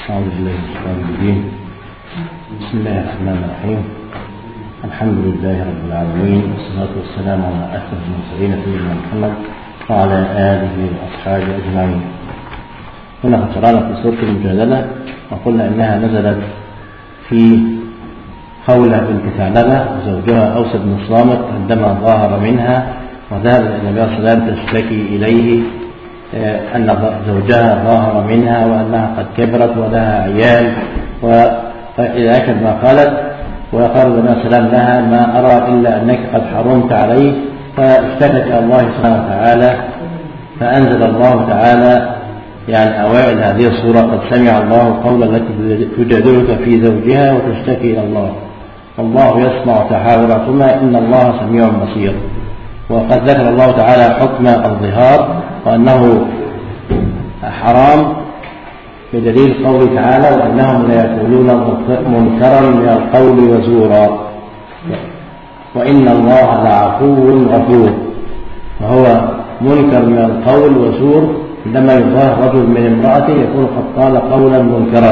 أعوذ بالله من الشيطان الرجيم. بسم الله الرحمن الرحيم. الحمد لله رب العالمين، والصلاة والسلام على أشرف المرسلين سيدنا محمد وعلى آله وأصحابه أجمعين. هنا قرأنا في سورة المجادلة وقلنا إنها نزلت في خولة بنت ثعلبة وزوجها أوس بن الصامت عندما ظاهر منها وذهب إلى النبي صلى الله عليه وسلم تشتكي إليه أن زوجها ظاهر منها وأنها قد كبرت ولها عيال وإلى آخر ما قالت. وقال النبي صلى الله عليه وسلم لها: ما أرى إلا أنك قد حرمت عليه. فاشتكت إلى الله سبحانه وتعالى، فأنزل الله تعالى يعني أوائل هذه السورة: قد سمع الله قول التي تجادلك في زوجها وتشتكي إلى الله والله يسمع تحاوركما إن الله سميع بصير. وقد ذكر الله تعالى حكم الظهار وأنه حرام بدليل قوله تعالى: وأنهم لا يقولون منكرا من القول وزورا وإن الله لعفو غفور. فهو منكر من القول وزور عندما يظاهر رجل من امرأته يكون قد قال قولا منكرا.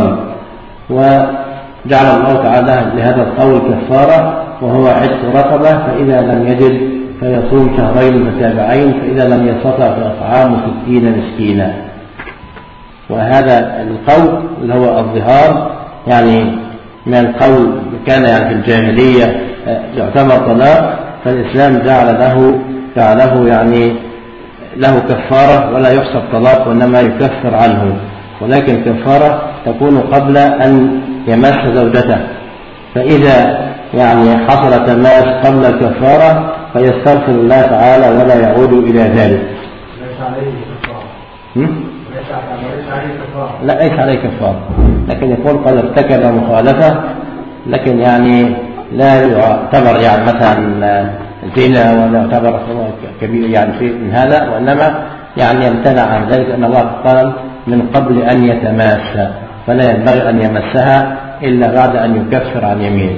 وجعل الله تعالى لهذا القول كفارة وهو عتق رقبة، فإذا لم يجد فيصوم شهرين متتابعين، فإذا لم يستطع فإطعام 60 مسكينا. وهذا القول اللي هو الظهار يعني من القول كان يعني في الجاهلية يعتبر طلاق، فالإسلام جعله يعني له كفارة ولا يحسب طلاق وإنما يكفر عنه، ولكن كفارة تكون قبل أن يمس زوجته. فإذا يعني حصل تماس قبل الكفارة فيستغفر الله تعالى ولا يعود إلى ذلك. ليس عليه كفارة. لا ليس عليه كفارة، لكن يقول قد ارتكب مخالفة، لكن يعني لا يعتبر يعني مثلا زنا ولا يعتبر كبير يعني شيء من هذا، وإنما يعني يمتنع عن ذلك أن الله قال من قبل أن يتماسى، فلا ينبغي أن يمسها إلا بعد أن يكفر عن يمينه.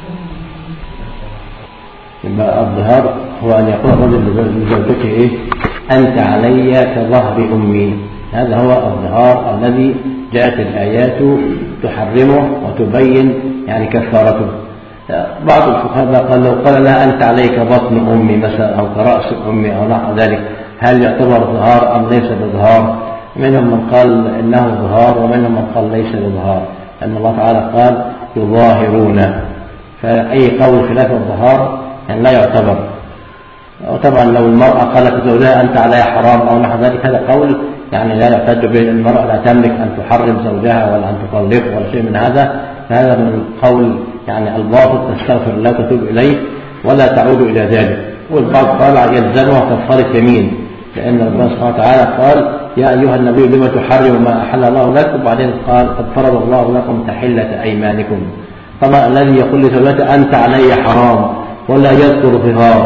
الظهار هو أن يقول الرجل لزوجته: إيه؟ أنت علي كظهر أمي. هذا هو الظهار الذي جاءت الآيات تحرمه وتبين يعني كفارته. بعض الفقهاء قال لو قال لها أنت علي كبطن أمي مثلا أو كرأس أمي أو نحو ذلك هل يعتبر ظهار أم ليس بظهار؟ منهم من قال إنه ظهار ومنهم من قال ليس بظهار، لأن الله تعالى قال يظاهرون، فأي قول خلاف الظهار يعني لا يعتبر. وطبعا لو المرأة قالت لزوجها أنت علي حرام أو نحو ذلك هذا قول يعني لا يحتج به. المرأة لا تملك أن تحرم زوجها ولا أن تطلقه ولا شيء من هذا، فهذا من القول يعني الباطل، تستغفر الله وتتوب إليه ولا تعود إلى ذلك. والبعض قال يلزمها كفارة يمين، لأن الله سبحانه وتعالى قال: يا أيها النبي لما تحرم ما أحل الله لك، وبعدين قال: قد فرض الله لكم تحلة أيمانكم. طبعا الذي يقول لزوجته أنت علي حرام ولا يذكر ظهار،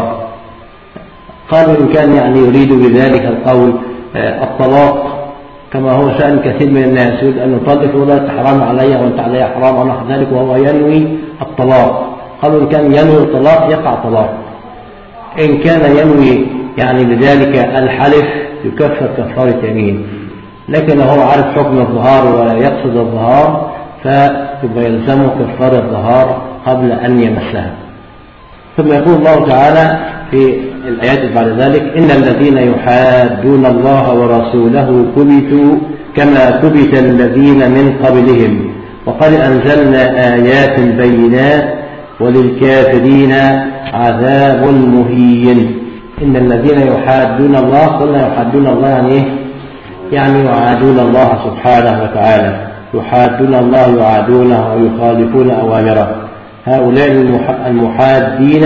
قالوا إن كان يعني يريد بذلك القول الطلاق كما هو شأن كثير من الناس، يريد أن يطلق ولا حرام علي وأنت علي حرام ونحو ذلك وهو ينوي الطلاق. قالوا إن كان ينوي الطلاق يقع طلاق، إن كان ينوي يعني بذلك الحلف يكفر كفارة يمين، لكن هو عارف حكم الظهار ولا يقصد الظهار فيبقى يلزمه كفارة الظهار قبل أن يمسها. ثم يقول الله تعالى في الآيات بعد ذلك: إن الذين يحادون الله ورسوله كبتوا كما كبت الذين من قبلهم وقد أنزلنا آيات بينات وللكافرين عذاب مهين. إن الذين يحادون الله، قلنا يحادون الله يعني إيه؟ يعني يعادون الله سبحانه وتعالى، يحادون الله يعادونه ويخالفون أوامره. هؤلاء المحادين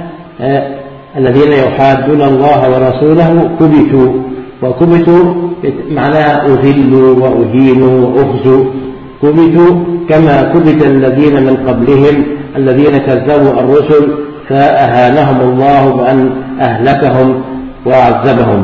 الذين يحادون الله ورسوله كبتوا، وكبتوا معناها أذلوا وأهينوا وأخزوا. كبتوا كما كبت الذين من قبلهم الذين كذبوا الرسل فأهانهم الله بأن أهلكهم وعذبهم.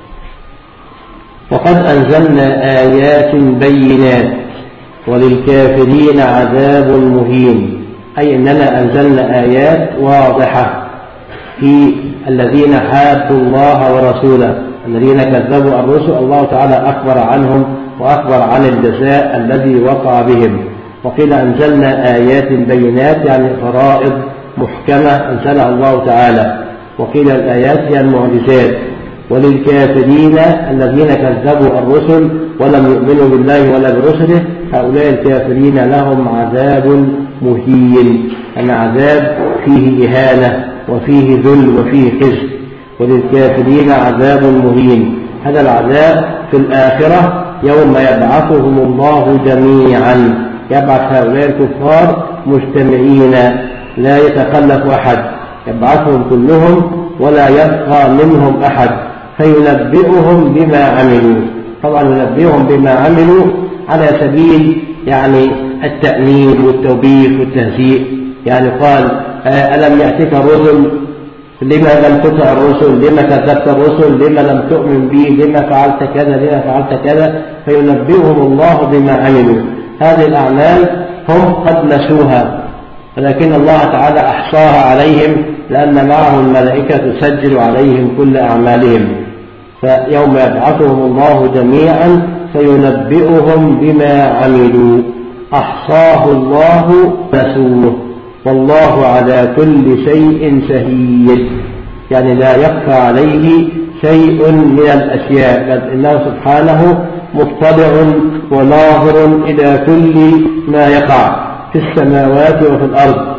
وقد أنزلنا آيات بينات وللكافرين عذاب مهين، أي أننا أنزلنا آيات واضحة في الذين حادوا الله ورسوله، الذين كذبوا الرسل الله تعالى أخبر عنهم وأخبر عن الجزاء الذي وقع بهم. وقيل أنزلنا آيات بينات يعني فرائض محكمة أنزلها الله تعالى. وقيل الآيات هي المعجزات. وللكافرين الذين كذبوا الرسل ولم يؤمنوا بالله ولا برسله هؤلاء الكافرين لهم عذاب مهين، أن عذاب فيه إهانة وفيه ذل وفيه خزي. وللكافرين عذاب مهين، هذا العذاب في الآخرة يوم يبعثهم الله جميعا، يبعث هؤلاء الكفار مجتمعين لا يتخلف أحد، يبعثهم كلهم ولا يبقى منهم أحد فينبئهم بما عملوا. طبعا ينبئهم بما عملوا على سبيل يعني التأنيب والتوبيخ والتهزيء. يعني قال ألم يأتك الرسل لما لم تطع الرسل، لما كذبت الرسل، لما لم تؤمن بي، لما فعلت كذا، لما فعلت كذا، فينبئهم الله بما عملوا. هذه الأعمال هم قد نسوها ولكن الله تعالى أحصاها عليهم لأن معه الملائكة تسجل عليهم كل أعمالهم. فيوم يبعثهم الله جميعا فينبئهم بما عملوا أحصاه الله نسوه والله على كل شيء شهيد. يعني لا يخفى عليه شيء من الأشياء، بل إنه سبحانه مطلع وناظر إلى كل ما يقع في السماوات وفي الأرض.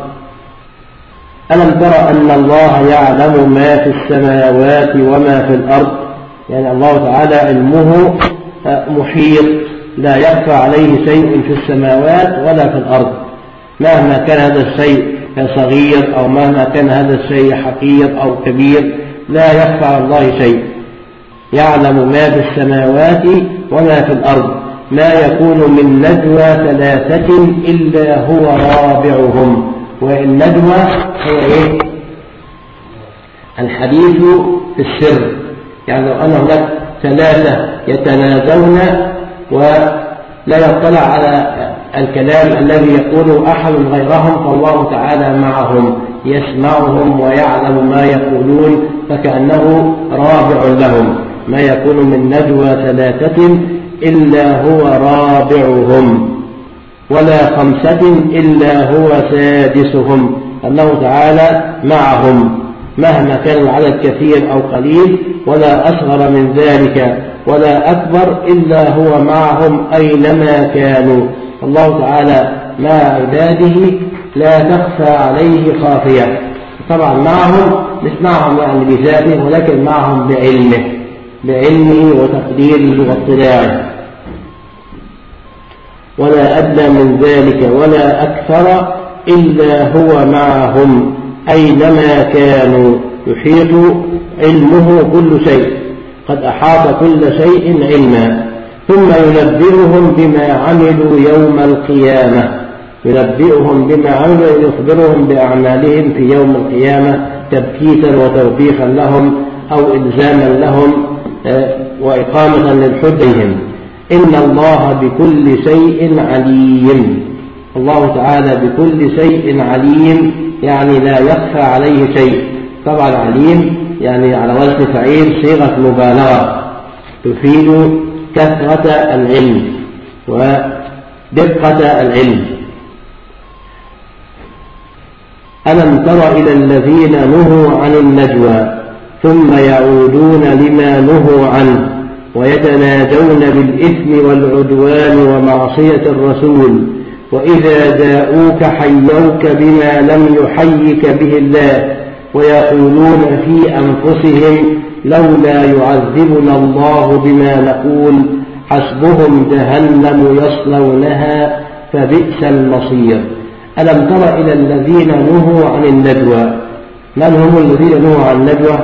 ألم تر أن الله يعلم ما في السماوات وما في الأرض؟ يعني الله تعالى علمه محيط، لا يخفى عليه شيء في السماوات ولا في الأرض، مهما كان هذا الشيء صغير أو مهما كان هذا الشيء حقير أو كبير لا يخفى على الله شيء. يعلم ما في السماوات وما في الأرض، ما يكون من نجوى ثلاثة إلا هو رابعهم. والنجوى هو إيه؟ الحديث في السر. يعني لو أن هناك ثلاثة يتناجون ولا يطلع على الكلام الذي يقوله أحد غيرهم فالله تعالى معهم يسمعهم ويعلم ما يقولون فكأنه رابع لهم. ما يكون من نجوى ثلاثة إلا هو رابعهم ولا خمسة إلا هو سادسهم، أنه تعالى معهم مهما كان العدد كثير أو قليل، ولا أصغر من ذلك ولا أكبر إلا هو معهم أينما كانوا. الله تعالى مع عباده لا تخفى عليه خافية. طبعا معهم مش معهم يعني بذاته ولكن معهم بعلمه وتقديره واطلاعه. ولا أدنى من ذلك ولا أكثر إلا هو معهم أينما كانوا، يحيط علمه كل شيء، قد أحاط كل شيء علما. ثم ينبئهم بما عملوا يوم القيامة، ينبئهم بما عملوا يخبرهم بأعمالهم في يوم القيامة تبكيتا وتوبيخا لهم أو إلزاما لهم وإقامة للحجهم. إن الله بكل شيء عليم. الله تعالى بكل شيء عليم، يعني لا يخفى عليه شيء. طبعا عليم يعني على وزن فعيل صيغة مبالغة تفيد كثرة العلم ودقة العلم. ألم تر إلى الذين نهوا عن النجوى ثم يعودون لما نهوا عنه ويتناجون بالإثم والعدوان ومعصية الرسول وإذا جاءوك حيوك بما لم يحيك به الله ويقولون في أنفسهم لولا يعذبنا الله بما نقول حسبهم جهنم يصلونها فبئس المصير. ألم تر إلى الذين نهوا عن النجوى؟ من هم الذين نهوا عن النجوى؟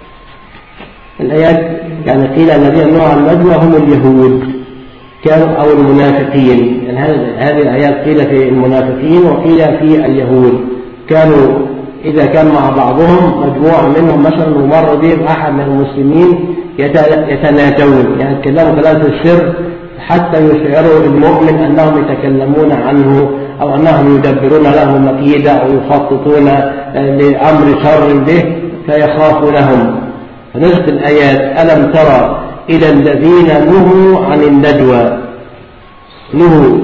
الآيات يعني قيل الذين نهوا عن النجوى هم اليهود كانوا أو المنافقين. يعني هذه الآيات قيل في المنافقين وقيل في اليهود. كانوا إذا كان مع بعضهم مجموعة منهم مثلا ومر بهم أحد من المسلمين يتناجون، يعني يتكلموا كلام في السر حتى يشعروا المؤمن أنهم يتكلمون عنه أو أنهم يدبرون له مكيدة أو يخططون لأمر شر به فيخافوا لهم. فنزلت الآيات ألم ترى إلى الذين نهوا عن النجوى. نهوا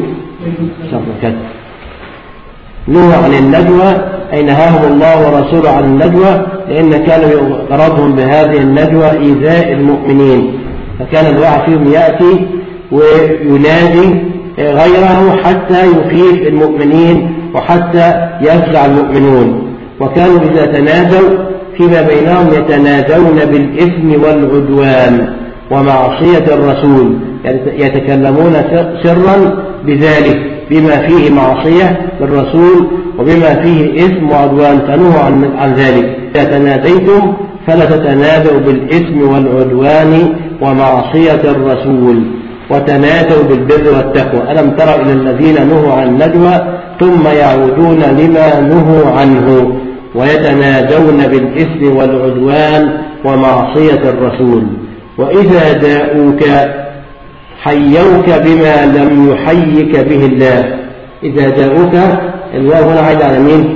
عن النجوى أي نهاهم الله ورسوله عن النجوى، لأن كانوا غرضهم بهذه النجوى إيذاء المؤمنين، فكان الواحد فيهم يأتي وينادي غيره حتى يخيف المؤمنين وحتى يفزع المؤمنون. وكانوا إذا تنادوا فيما بينهم يتنادون بالإثم والعدوان ومعصية الرسول، يتكلمون سرا بذلك بما فيه معصية للرسول وبما فيه إثم وعدوان، فنهوا عن ذلك. إذا تناديتم فلا تتنادوا بالإثم والعدوان ومعصية الرسول وتنادوا بالبر والتقوى. ألم ترى إلى الذين نهوا عن النجوى ثم يعودون لما نهوا عنه ويتنادون بالإثم والعدوان ومعصية الرسول. وإذا جاءوك حيوك بما لم يحيك به الله. إذا جاءوك الواو هنا عايد على مين؟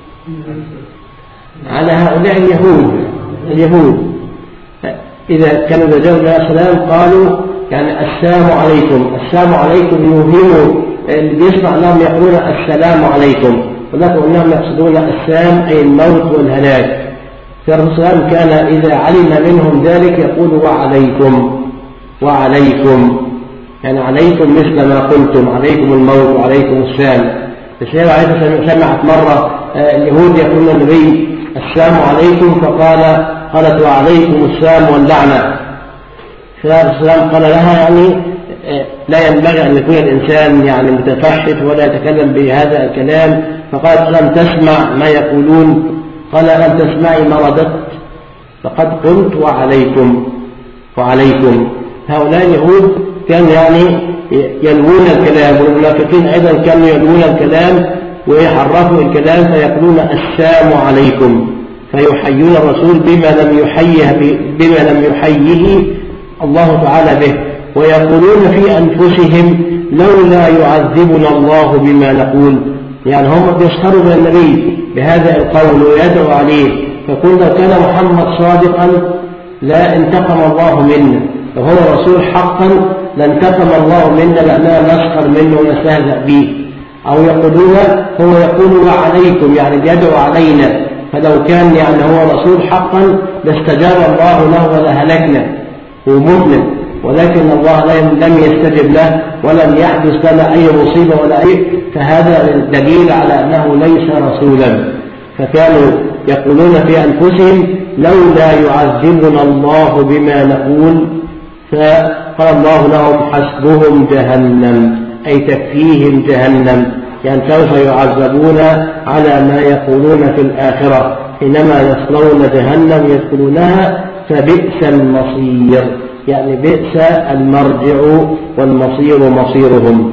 على هؤلاء اليهود. إذا كانوا جاءوا النبي عليه السلام قالوا يعني السلام عليكم يوهموا اللي بيسمع أنهم يقولون السلام عليكم، ولكن أنهم يقصدون السام أي الموت والهلاك. فالرسول صلى الله عليه وسلم كان إذا علم منهم ذلك يقول وعليكم يعني عليكم مثل ما قلتم، عليكم الموت وعليكم السام. السيدة عائشة سمعت مرة اليهود يقولون النبي السلام عليكم، قالت وعليكم السام واللعنة. فالرسول قال لها يعني لا ينبغي أن يكون الإنسان يعني متفحش ولا يتكلم بهذا الكلام. فقالت لم تسمع ما يقولون؟ قال لم تسمعي ما رددت؟ فقد قلت وعليكم. هؤلاء اليهود كانوا يعني يلوون الكلام، والمنافقين أيضا كانوا يلوون الكلام ويحرفوا الكلام فيقولون السلام عليكم، فيحيون الرسول بما لم يحيه الله تعالى به، ويقولون في أنفسهم لولا يعذبنا الله بما نقول. يعني هم بيسخروا من النبي بهذا القول ويدعوا عليه، فقل لو كان محمد صادقا لا انتقم الله منا، لو هو رسول حقا لانتقم الله منا لأننا نسخر منه ونستهزأ به. أو يقولون هو يقول وعليكم يعني بيدعو علينا، فلو كان يعني هو رسول حقا لاستجاب الله له ولهلكنا، هو مؤمن، ولكن الله لم يستجب له ولم يحدث لنا أي مصيبة ولا أي، فهذا دليل على أنه ليس رسولا. فكانوا يقولون في أنفسهم لولا يعذبنا الله بما نقول، فقال الله لهم حسبهم جهنم أي تكفيهم جهنم، يعني سوف يعذبون على ما يقولون في الآخرة، حينما يصلون جهنم يدخلونها فبئس المصير، يعني بئس المرجع والمصير مصيرهم.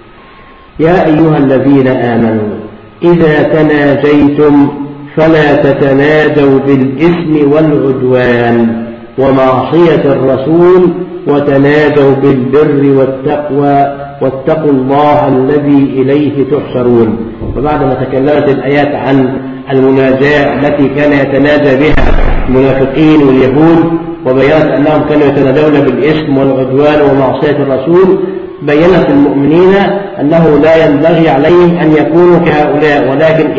يا أيها الذين آمنوا إذا تناجيتم فلا تتناجوا بالإثم والعدوان ومعصية الرسول وتناجوا بالبر والتقوى واتقوا الله الذي إليه تحشرون. وبعدما تكلمت الآيات عن المناجاة التي كان يتناجى بها المنافقين واليهود وبيانت أنهم كانوا يتنادون بالإثم والعدوان ومعصية الرسول، بيّنت المؤمنين أنه لا ينبغي عليهم أن يكونوا كهؤلاء، ولكن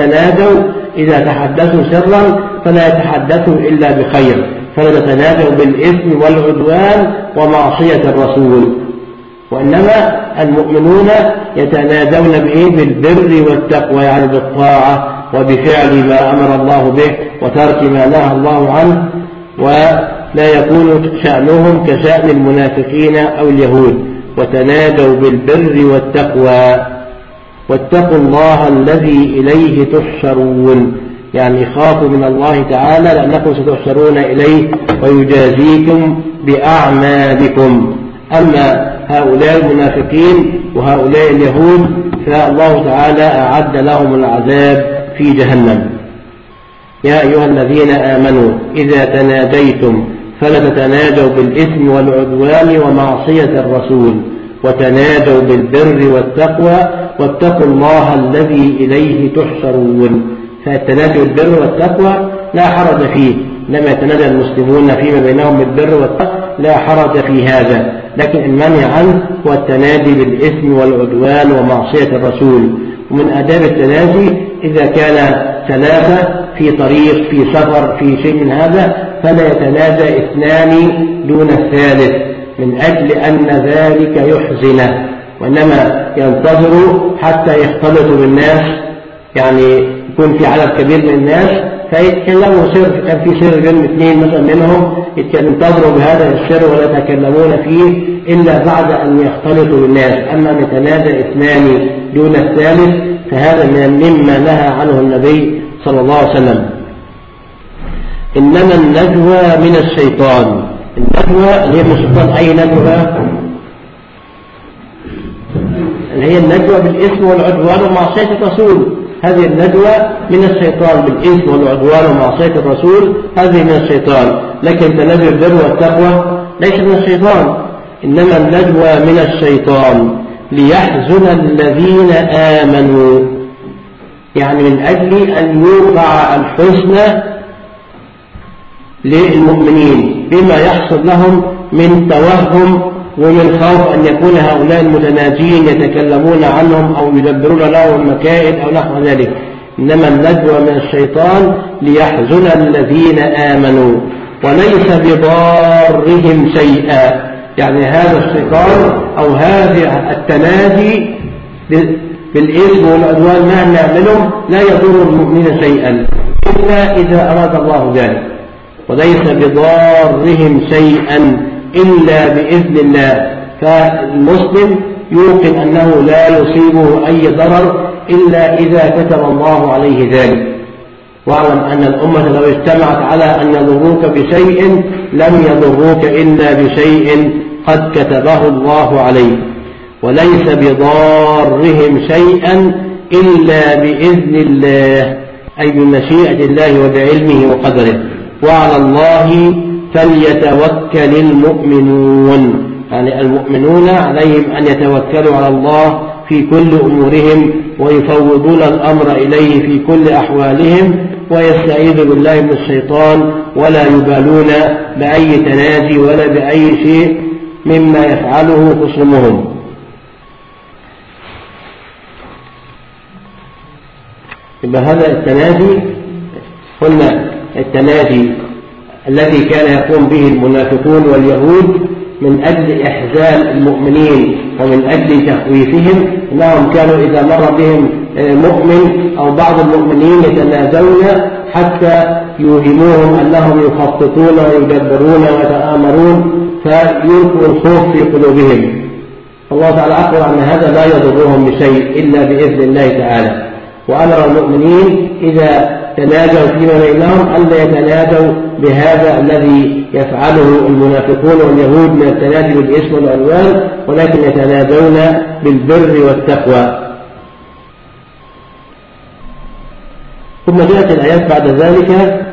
إذا تحدثوا سرا فلا يتحدثوا إلا بخير، فلا يتنادوا بالإثم والعدوان ومعصية الرسول، وإنما المؤمنون يتنادون بالبر والتقوى، يعني بالطاعة وبفعل ما أمر الله به وترك ما نهى الله عنه، ولا يكون شأنهم كشأن المنافقين أو اليهود. وتنادوا بالبر والتقوى واتقوا الله الذي إليه تحشرون، يعني خافوا من الله تعالى لأنكم ستحشرون إليه ويجازيكم بأعمالكم. أما هؤلاء المنافقين وهؤلاء اليهود فالله تعالى أعد لهم العذاب في جهنم. يا أيها الذين آمنوا إذا تناجيتم فلا تتناجوا بالإثم والعدوان ومعصية الرسول وتناجوا بالبر والتقوى واتقوا الله الذي إليه تحشرون. فالتناجي بالبر والتقوى لا حرج فيه، لما يتناجى المسلمون فيما بينهم بالبر والتقوى لا حرج في هذا، لكن المنع عنه هو التنادي بالإثم والعدوان ومعصية الرسول. ومن آداب التنادي إذا كان ثلاثة في طريق في سفر في شيء من هذا فلا يتنادى اثنان دون الثالث من أجل أن ذلك يحزنه، وإنما ينتظر حتى يختلط بالناس، يعني يكون في عدد كبير من الناس فيتكلموا سر، كان في سر بين اثنين مثلا منهم ينتظروا بهذا السر ولا يتكلمون فيه إلا بعد أن يختلطوا بالناس. أما أن يتنادى اثنان دون الثالث فهذا مما نهى عنه النبي صلى الله عليه وسلم. إنما النجوى من الشيطان. النجوى اللي هي من الشيطان، أي نجوى؟ اللي هي النجوى بالإثم والعدوان ومعصية الرسول. هذه النجوى من الشيطان بالإثم والعدوان ومعصية الرسول، هذه من الشيطان. لكن تنادي البر والتقوى ليس من الشيطان. إنما النجوى من الشيطان ليحزن الذين آمنوا، يعني من أجل أن يوقع الحزن للمؤمنين بما يحصل لهم من توهم ومن خوف أن يكون هؤلاء المتناجين يتكلمون عنهم أو يدبرون لهم المكائد أو نحو ذلك. إنما النجوى من الشيطان ليحزن الذين آمنوا وليس بضارهم شيئا، يعني هذا الشيطان أو هذا التنادي بالإثم والعدوان مهما يعملهم لا يضر المؤمنين شيئا إلا إذا أراد الله ذلك، وليس بضارهم شيئا إلا بإذن الله. فالمسلم يوقن أنه لا يصيبه أي ضرر إلا إذا كتب الله عليه ذلك. واعلم أن الأمة لو اجتمعت على أن يضروك بشيء لم يضروك إلا بشيء قد كتبه الله عليك. وليس بضارهم شيئا إلا بإذن الله، أي بمشيئة الله وبعلمه وقدره. وعلى الله فليتوكل المؤمنون، يعني المؤمنون عليهم أن يتوكلوا على الله في كل أمورهم ويفوضون الأمر إليه في كل أحوالهم ويستعيذوا بالله من الشيطان ولا يبالون بأي تناجي ولا بأي شيء مما يفعله خصومهم. يبقى هذا التنادي قلنا التنادي الذي كان يقوم به المنافقون واليهود من أجل إحزان المؤمنين ومن أجل تخويفهم، إنهم كانوا إذا مر بهم مؤمن أو بعض المؤمنين يتنادون حتى يوهموهم أنهم يخططون ويدبرون ويتآمرون فيلقوا الخوف في قلوبهم. الله تعالى أخبر أن هذا لا يضرهم بشيء إلا بإذن الله تعالى، وأمر المؤمنين إذا تناجوا فيما بينهم ألا يتناجوا بهذا الذي يفعله المنافقون واليهود من التنادي بالإثم والعدوان، ولكن يتنادون بالبر والتقوى. ثم جاءت الآيات بعد ذلك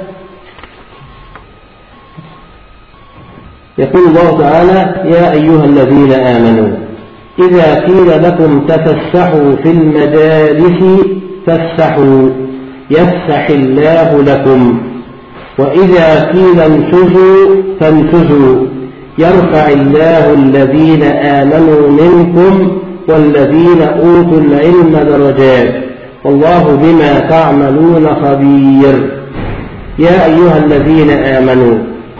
يقول الله تعالى: يا أيها الذين آمنوا إذا قيل لكم تفسحوا في المجالس فافسحوا يفسح الله لكم، وإذا قيل انشزوا فانشزوا يرفع الله الذين آمنوا منكم والذين أوتوا العلم درجات والله بما تعملون خبير. يا أيها الذين آمنوا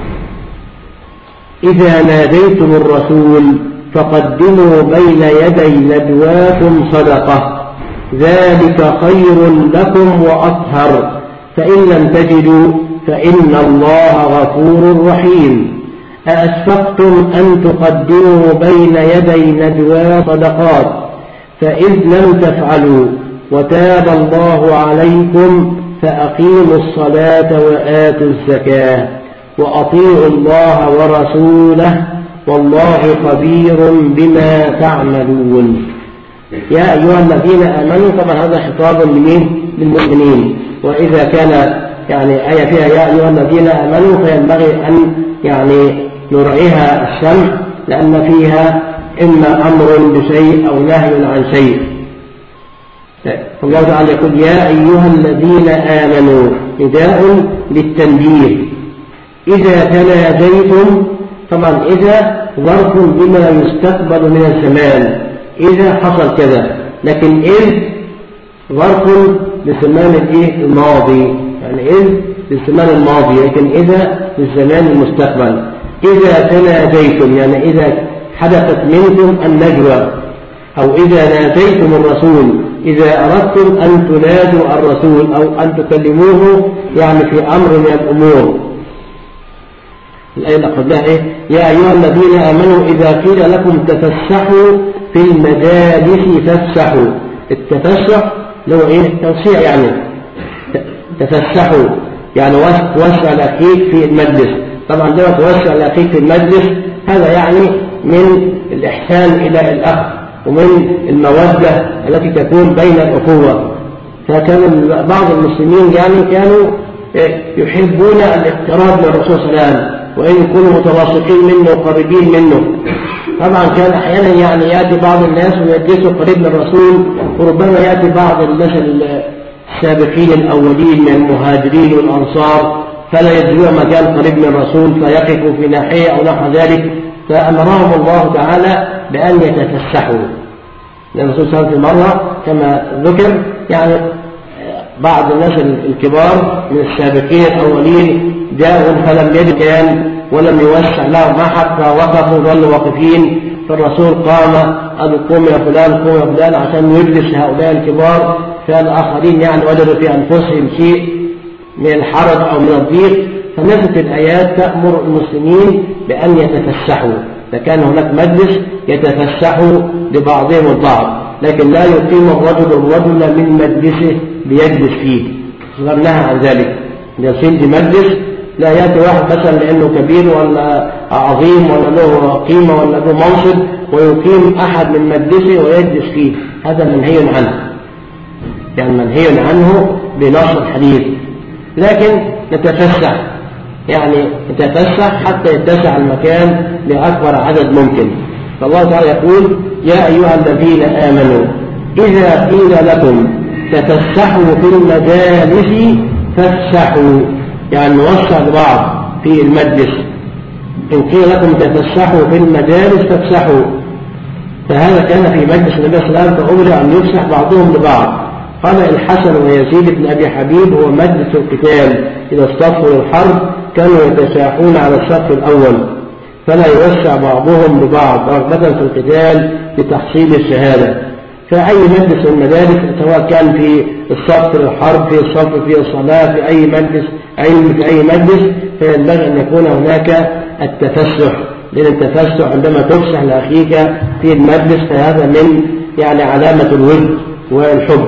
إذا ناديتم الرسول فقدموا بين يدي ندواكم صدقة ذلك خير لكم وأطهر، فإن لم تجدوا فإن الله غفور رحيم. أأشفقتم أن تقدموا بين يدي ندوى صدقات فإذ لم تفعلوا وتاب الله عليكم فأقيموا الصلاة وآتوا الزكاة وأطيعوا الله ورسوله والله خبير بما تعملون. يا أيها الذين آمنوا، طبعا هذا خطاب للمؤمنين، وإذا كان يعني آية فيها يا أيها الذين آمنوا فينبغي أن يعني نرعيها السمع، لأن فيها إما أمر بشيء أو نهي عن شيء. الله تعالى يقول: يا أيها الذين آمنوا نداء للتنبيه. إذا تناجيتم طبعا إذا ظرف بما يستقبل من الزمان، إذا حصل كذا، لكن إذ ظرف للزمان الماضي، يعني إذ للزمان الماضي، لكن إذا للزمان المستقبل. إذا تناجيتم يعني إذا حدثت منكم النجوى، أو إذا ناجيتم الرسول، إذا أردتم أن تناجوا الرسول أو أن تكلموه يعني في أمر من الأمور. الآية اللي قبلها يا أيها الذين آمنوا إذا قيل لكم تفسحوا في المجالس فافسحوا. التفسح اللي هو توسيع، يعني تفسحوا يعني توسع لأخيك في المجلس. طبعا ده توسع لأخيك في المجلس هذا يعني من الإحسان إلى الأخ ومن المودة التي تكون بين الأخوة. فكان بعض المسلمين يعني كانوا يحبون الاقتراب من الرسول صلى الله عليه وسلم، وإن يكونوا متواثقين منه وقريبين منه. طبعا كان أحيانا يعني يأتي بعض الناس ويجلسوا قريب من الرسول، وربما يأتي بعض الناس السابقين الأولين من المهاجرين والأنصار فلا يجدون مكان قريب من الرسول فيقفوا في ناحية أو نحو ذلك، فأمرهم الله تعالى بأن يتفسحوا. لأن الرسول صلى الله عليه وسلم مرة كما ذكر يعني بعض الناس الكبار من السابقين الأولين جاءوا فلم يجد مكان ولم يوسع لهم أحد، فوقفوا ظلوا واقفين، فالرسول قام قال قوم يا فلان قوم يا فلان عشان يجلس هؤلاء الكبار. فالآخرين يعني وجدوا في أنفسهم شيء من الحرج أو من الضيق، فنزلت الآيات تأمر المسلمين بأن يتفسحوا. فكان هناك مجلس يتفسحوا لبعضهم البعض، لكن لا يقيم الرجل من مجلسه ليجلس فيه، غناها عن ذلك. يصير لمجلس لا يأتي واحد مثلا لأنه كبير ولا عظيم ولا له قيمة ولا له منصب ويقيم أحد من مجلسه ويجلس فيه، هذا منهي عنه، يعني منهي عنه بنص الحديث. لكن نتفسح يعني نتفسح حتى يتسع المكان لأكبر عدد ممكن. فالله تعالى يقول يا أيها الذين آمنوا إذا قيل لكم تفسحوا في المجالس فافسحوا، يعني نوسع لبعض في المجلس. إن قيل لكم تفسحوا في المجالس فافسحوا، فهذا كان في مجلس النبي صلى الله عليه وسلم فأمر أن يفسح بعضهم لبعض. قال الحسن ويزيد بن أبي حبيب هو مجلس القتال، إذا اصطفوا للحرب كانوا يتساحون على الصف الأول فلا يوسع بعضهم لبعض رغبة في القتال لتحصيل الشهادة. فأي مجلس من المجالس سواء كان في الصف للحرب في الصف في الصلاة في أي مجلس علم في أي مجلس فينبغي أن يكون هناك التفسح، لأن التفسح عندما تفسح لأخيك في المجلس فهذا من يعني علامة الود والحب.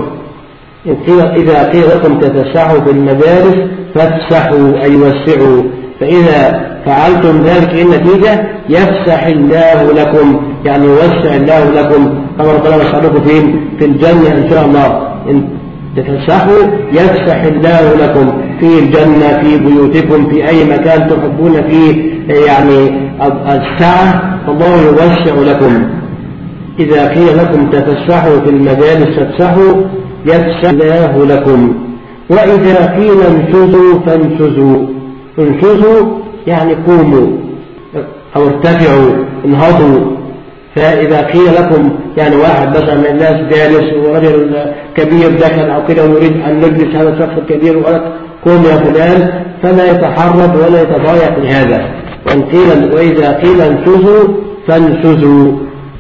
إذا قيل لكم تفسحوا في المجالس فافسحوا أي وسعوا، فإذا فعلتم ذلك النتيجة يفسح الله لكم، يعني يوسع الله لكم كما ربنا يسألكم في الجنة إن شاء الله. إن تفسحوا يفسح الله لكم في الجنة في بيوتكم في أي مكان تحبون فيه يعني السعة فالله يوسع لكم. إذا قيل لكم تفسحوا في المجالس فافسحوا يفسح الله لكم. وإذا قيل انشزوا فانشزوا، انشزوا يعني قوموا أو ارتفعوا انهضوا. فإذا قيل لكم يعني واحد مثلا من الناس جالس ورجل كبير دخل أو كده ويريد أن نجلس هذا الشخص الكبير وقال قوم يا فلان فلا يتحرك ولا يتضايق لهذا. وإذا قيل انشزوا فانشزوا،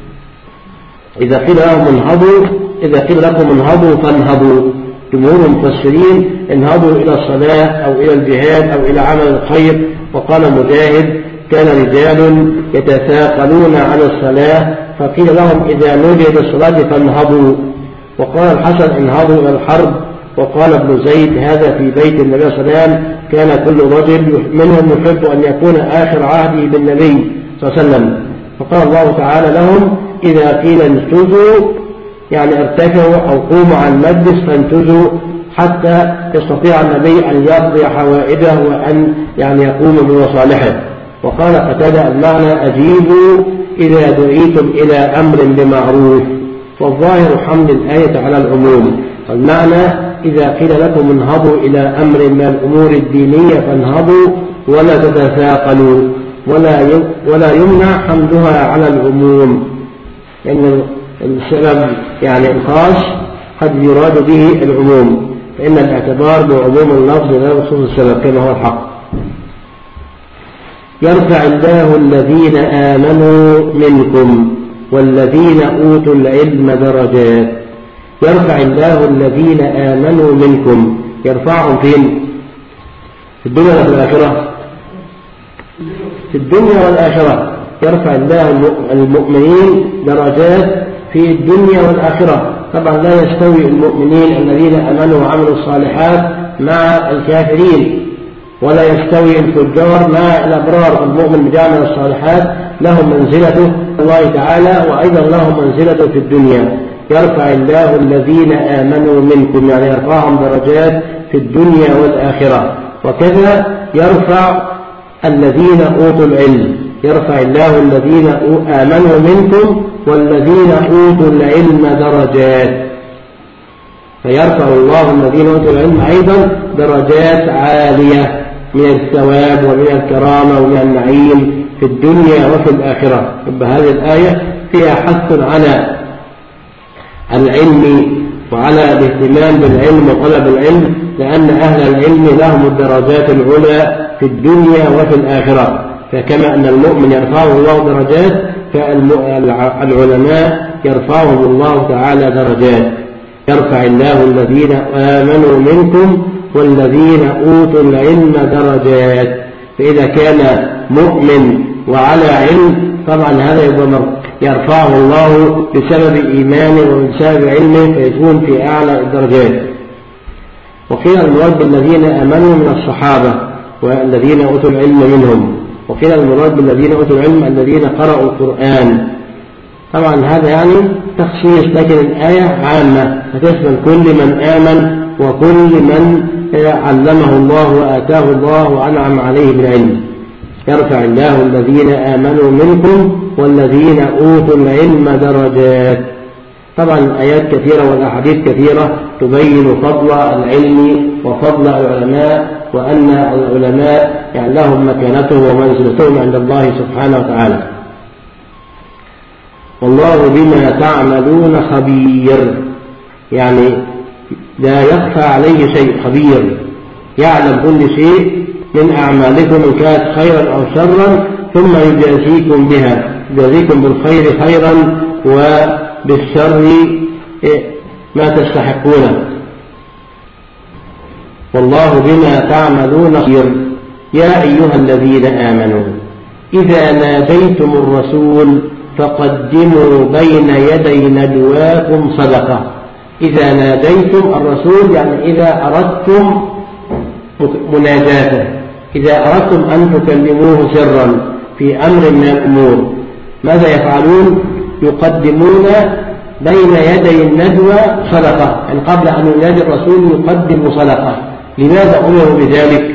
إذا قيل لهم انهضوا إذا قيل لكم انهضوا فانهضوا. جمهور المفسرين انهضوا إلى الصلاة أو إلى الجهاد أو إلى عمل الخير. وقال مجاهد كان رجال يتثاقلون عن الصلاة فقيل لهم إذا نودي للصلاة فانهضوا. وقال الحسن انهضوا إلى الحرب. وقال ابن زيد هذا في بيت النبي صلى الله عليه وسلم كان كل رجل منهم يحب أن يكون آخر عهده بالنبي صلى الله عليه وسلم. فقال الله تعالى لهم إذا قيل انشزوا يعني ارتفعوا أو قوموا عن المجلس فانشزوا حتى يستطيع النبي أن يقضي حوائجه وأن يعني يقوم بمصالحه. وقال قتادة المعنى أجيبوا إذا دعيتم إلى أمر بمعروف، والظاهر حمل الآية على العموم. المعنى إذا قيل لكم انهضوا إلى أمر من الأمور الدينية فانهضوا ولا تتثاقلوا. ولا يمنع حملها على العموم، لأن السبب يعني الخاص قد يراد به العموم، فإن الاعتبار بعموم اللفظ لا بخصوص السبب كما هو الحق. يرفع الله الذين آمنوا منكم والذين أوتوا العلم درجات. يرفع الله الذين آمنوا منكم، يرفعهم فين؟ في الدنيا وفي الآخرة؟ في الدنيا والآخرة. يرفع الله المؤمنين درجات في الدنيا والآخرة. طبعا لا يستوي المؤمنين الذين آمنوا وعملوا الصالحات مع الكافرين، ولا يستوي الفجار مع الأبرار. المؤمن بيعمل الصالحات له منزلته الله تعالى، وأيضا له منزلته في الدنيا. يرفع الله الذين آمنوا منكم، يعني يرفعهم درجات في الدنيا والآخرة. وكذا يرفع الذين أوتوا العلم، يرفع الله الذين آمنوا منكم والذين أوتوا العلم درجات. فيرفع الله الذين أوتوا العلم أيضا درجات عالية من الثواب ومن الكرامة ومن النعيم في الدنيا وفي الآخرة. هذه الآية فيها حث على العلم وعلى الاهتمام بالعلم وطلب العلم، لأن أهل العلم لهم الدرجات العلى في الدنيا وفي الآخرة. فكما أن المؤمن يرفعه الله درجات، فالعلماء يرفعهم الله تعالى درجات. يرفع الله الذين آمنوا منكم والذين أوتوا العلم درجات. فإذا كان مؤمن وعلى علم طبعا هذا يرفعه الله بسبب إيمانه وبسبب علمه، فيكون في أعلى الدرجات. وقيل المراد بالذين آمنوا من الصحابة والذين أوتوا العلم منهم، وقيل المراد بالذين أوتوا العلم الذين قرأوا القرآن. طبعا هذا يعني تخصيص، لكن الآية عامة فتشمل كل من آمن وكل من علمه الله وآتاه الله وأنعم عليه بالعلم. يرفع الله الذين آمنوا منكم والذين أوتوا العلم درجات. طبعا آيات كثيرة والأحاديث كثيرة تبين فضل العلم وفضل العلماء، وأن العلماء يعني لهم مكانتهم ومنزلتهم عند الله سبحانه وتعالى. والله بما تعملون خبير، يعني لا يخفى عليه شيء، خبير يعلم كل شيء من أعمالكم إن كانت خيرا أو شرا، ثم يجازيكم بها، يجازيكم بالخير خيرا وبالشر ما تستحقونه. والله بما تعملون خبير. يا أيها الذين آمنوا إذا ناديتم الرسول فقدموا بين يدي نجواكم صدقة. إذا ناديتم الرسول يعني إذا أردتم مناجاته، إذا أردتم أن تكلموه سرا في أمر من الأمور، ماذا يفعلون؟ يقدمون بين يدي النجوى صدقة، يعني قبل أن ينادي الرسول يقدم صدقة. لماذا أمروا بذلك؟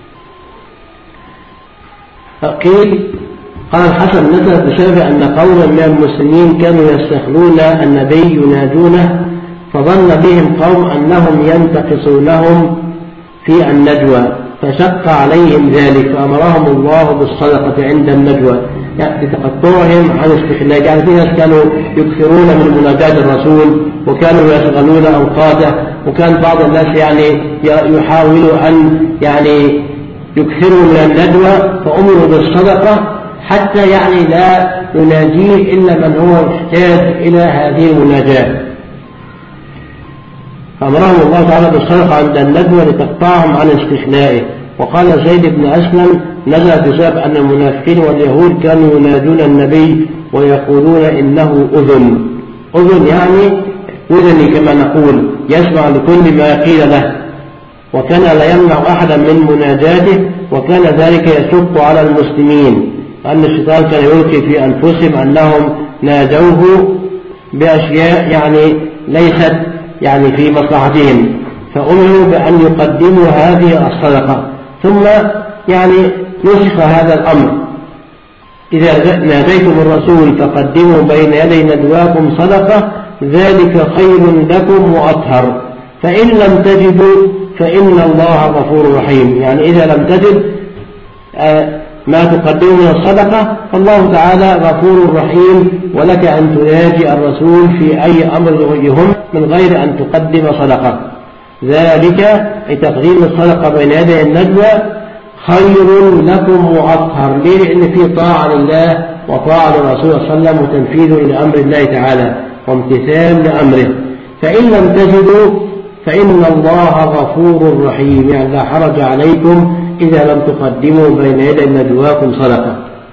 قيل قال الحسن نزلت بسبب أن قوما من المسلمين كانوا يستخلون النبي ينادونه، فظن بهم قوم أنهم ينتقصونهم في النجوى، فشق عليهم ذلك، فأمرهم الله بالصدقة عند النجوى، يعني لتقطعهم عن استخلاج. يعني في ناس كانوا يكثرون من مناجاة الرسول وكانوا يشغلون أوقاته، وكان بعض الناس يعني يحاولوا أن يعني يكثروا من النجوى، فأمروا بالصدقة حتى يعني لا يناجيه إلا من هو محتاج إلى هذه المناجاة. فأمرهم الله تعالى بالصدقة عند النجوى لتقطعهم عن استخلائه. وقال زيد بن أسلم نزل بسبب أن المنافقين واليهود كانوا ينادون النبي ويقولون إنه أذن. أذن يعني أذني كما نقول، يسمع لكل ما قيل له، وكان لا يمنع أحدا من مناجاته، وكان ذلك يشق على المسلمين، أن الشيطان كان يلقي في أنفسهم أنهم نادوه بأشياء يعني ليست يعني في مصلحتهم، فأمروا بأن يقدموا هذه الصدقة. ثم يعني نسخ هذا الأمر، إذا ناديتم الرسول فقدموا بين يدي ندواكم صدقة ذلك خير لكم وأطهر، فإن لم تجدوا فإن الله غفور رحيم. يعني إذا لم تجد ما تقدمه من الصدقة فالله تعالى غفور رحيم، ولك أن تناجي الرسول في أي أمر يهم من غير أن تقدم صدقة. ذلك لتقديم الصدقة بين يدي الندوة خير لكم وأطهر. ليه؟ لأن فيه طاعة لله وطاعة للرسول صلى الله عليه وسلم وتنفيذ لأمر الله تعالى وامتثال لأمره. فإن لم تجدوا فإن الله غفور رحيم، يعني لا حرج عليكم إذا لم تقدموا بين يدي ندواكم صدقة.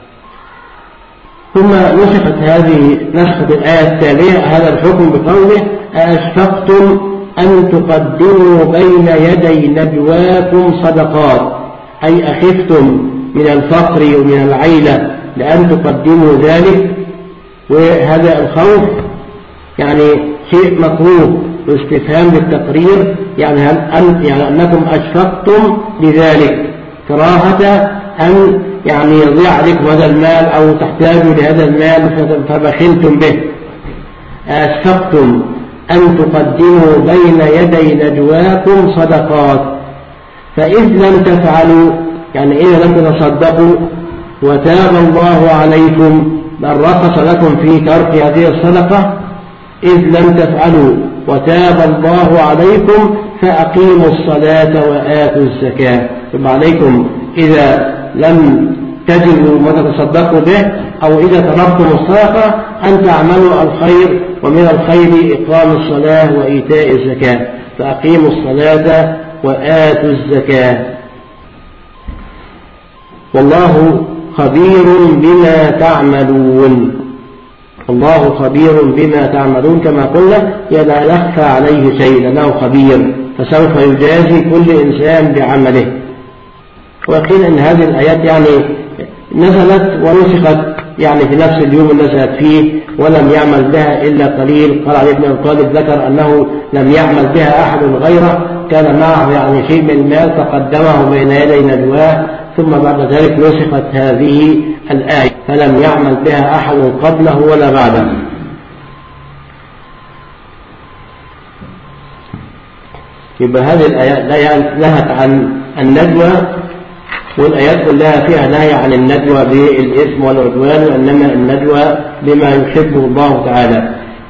ثم نسخت الآية التالية هذا الحكم بقوله أشفقتم أن تقدموا بين يدي ندواكم صدقات، أي أخفتم من الفقر ومن العيلة لأن تقدموا ذلك. وهذا الخوف يعني شيء مكروه واستفهام للتقرير، يعني أنكم أشفقتم لذلك كراهة أن يعني يضيع عليكم هذا المال أو تحتاجوا لهذا المال فبخلتم به. أشفقتم أن تقدموا بين يدي ندواكم صدقات، فإذ لم تفعلوا يعني إذا لم تتصدقوا وتاب الله عليكم بل رخص لكم في ترك هذه الصدقة، إذ لم تفعلوا وتاب الله عليكم فأقيموا الصلاة وآتوا الزكاة. يبقى عليكم إذا لم تجدوا ما تتصدقوا به أو إذا تركتم الصدقة أن تعملوا الخير، ومن الخير إقام الصلاة وإيتاء الزكاة. فأقيموا الصلاة وآتوا الزكاة والله خبير بما تعملون. الله خبير بما تعملون كما قلنا لا يخفى عليه شيء لأنه خبير، فسوف يجازي كل إنسان بعمله. وقيل أن هذه الآيات يعني نزلت ونسخت يعني في نفس اليوم نزلت فيه ولم يعمل بها إلا قليل. قال علي بن أبي طالب ذكر أنه لم يعمل بها أحد غيره، كان معه يعني شيء من المال فقدمه بين يدي ندواه، ثم بعد ذلك نسخت هذه الآية فلم يعمل بها أحد قبله ولا بعده. يبقى هذه الآيات نهت عن الندوة، والآيات كلها فيها نهي عن الندوة بالإثم والعدوان، وإنما الندوة بما يحبه الله تعالى.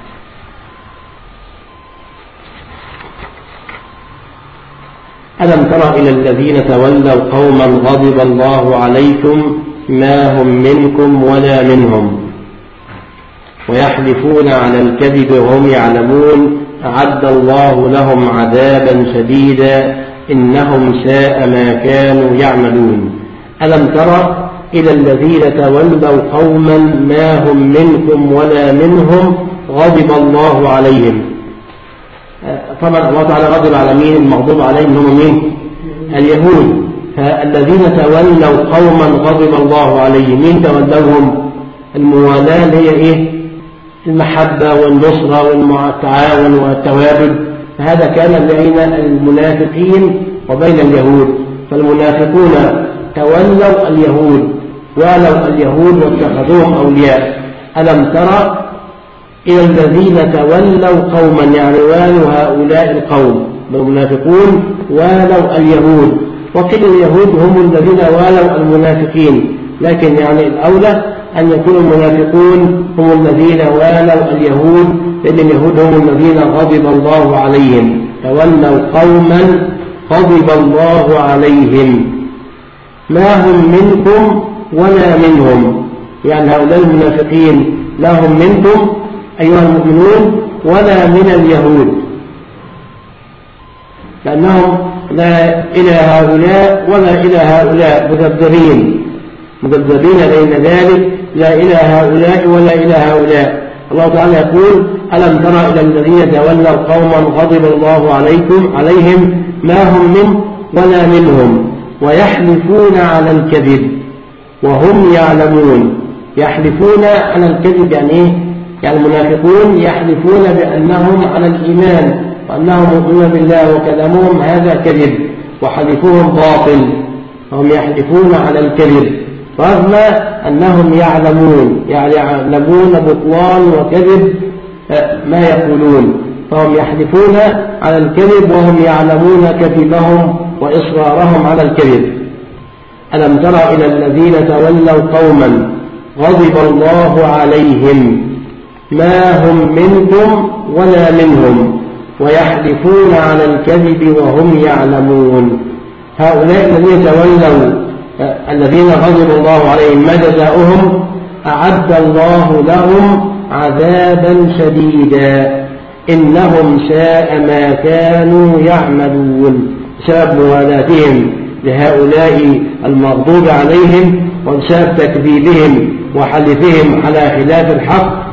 ألم تر إلى الذين تولوا قوما غضب الله عليكم ما هم منكم ولا منهم ويحلفون على الكذب وهم يعلمون أعد الله لهم عذابا شديدا إنهم ساء ما كانوا يعملون. ألم تر إلى الذين تولوا قوما ما هم منكم ولا منهم غضب الله عليهم. طبعا الله تعالى غضب على مين؟ المغضوب عليهم هم مين؟ اليهود. فالذين تولوا قوما غضب الله عليهم، مين تولوهم؟ الموالاة اللي هي إيه؟ المحبة والنصرة والتعاون والتوابد. فهذا كان بين المنافقين وبين اليهود. فالمنافقون تولوا اليهود والوا اليهود واتخذوهم أولياء. ألم ترى إلى الذين تولوا قوما يعني والوا هؤلاء القوم، المنافقون والوا اليهود، وكل اليهود هم الذين والوا المنافقين، لكن يعني الأولى أن يكون المنافقون هم الذين والوا اليهود، لأن اليهود هم الذين غضب الله عليهم. تولوا قوما غضب الله عليهم ما هم منكم ولا منهم، يعني هؤلاء المنافقين لا هم منكم أيها المؤمنون ولا من اليهود، لأنهم لا إلى هؤلاء ولا إلى هؤلاء، مذبذبين بين ذلك، لا إلى هؤلاء ولا إلى هؤلاء. الله تعالى يقول ألم ترى إلى الذين تولوا قوما غضب الله عليهم ما هم منه ولا منهم ويحلفون على الكذب وهم يعلمون. يحلفون على الكذب يعني إيه؟ يعني المنافقون يحلفون بأنهم على الإيمان وأنهم مؤمنون بالله وكلامهم هذا كذب وحلفهم باطل، فهم يحلفون على الكذب رغم أنهم يعلمون بطلان وكذب ما يقولون، فهم يحلفون على الكذب وهم يعلمون كذبهم وإصرارهم على الكذب. ألم تر إلى الذين تولوا قوما غضب الله عليهم ما هم منكم ولا منهم ويحلفون على الكذب وهم يعلمون. هؤلاء الذين تولوا الذين غضب الله عليهم ما جزاؤهم؟ أعد الله لهم عذابا شديدا إنهم ساء ما كانوا يعملون. بسبب موالاتهم لهؤلاء المغضوب عليهم وبسبب تكذيبهم وحلفهم على خلاف الحق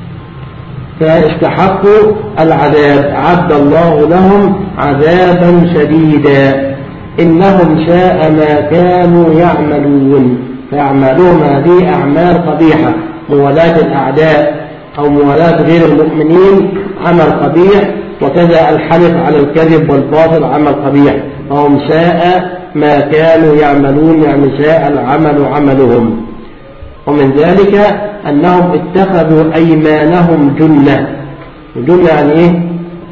فاستحقوا العذاب. أعد الله لهم عذابا شديدا إنهم ساء ما كانوا يعملون. فأعمالهم هذه أعمال قبيحة، موالاة الأعداء أو موالاة غير المؤمنين عمل قبيح، وكذا الحلف على الكذب والباطل عمل قبيح. فهم ساء ما كانوا يعملون، يعني ساء العمل عملهم. ومن ذلك أنهم اتخذوا أيمانهم جنة. جنة يعني إيه؟